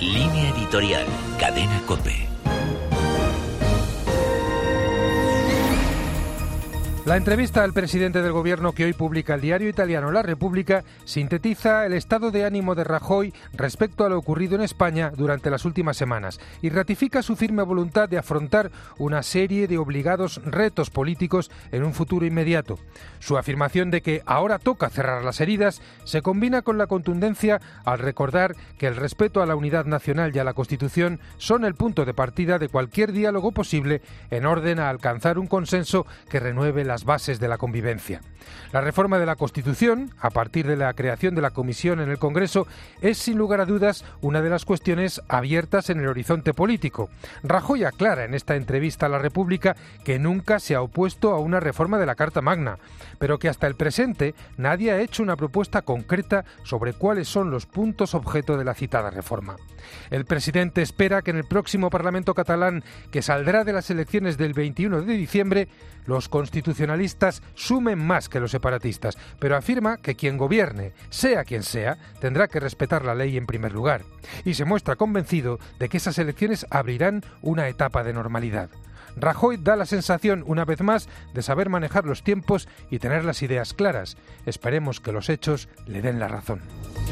Línea editorial, Cadena COPE. La entrevista al presidente del Gobierno que hoy publica el diario italiano La Repubblica sintetiza el estado de ánimo de Rajoy respecto a lo ocurrido en España durante las últimas semanas y ratifica su firme voluntad de afrontar una serie de obligados retos políticos en un futuro inmediato. Su afirmación de que ahora toca cerrar las heridas se combina con la contundencia al recordar que el respeto a la unidad nacional y a la Constitución son el punto de partida de cualquier diálogo posible en orden a alcanzar un consenso que renueve las bases de la convivencia. La reforma de la Constitución, a partir de la creación de la Comisión en el Congreso, es sin lugar a dudas una de las cuestiones abiertas en el horizonte político. Rajoy aclara en esta entrevista a La República que nunca se ha opuesto a una reforma de la Carta Magna, pero que hasta el presente nadie ha hecho una propuesta concreta sobre cuáles son los puntos objeto de la citada reforma. El presidente espera que en el próximo Parlamento catalán, que saldrá de las elecciones del 21 de diciembre, los constitucionalistas sumen más que los separatistas, pero afirma que quien gobierne, sea quien sea, tendrá que respetar la ley en primer lugar. Y se muestra convencido de que esas elecciones abrirán una etapa de normalidad. Rajoy da la sensación, una vez más, de saber manejar los tiempos y tener las ideas claras. Esperemos que los hechos le den la razón.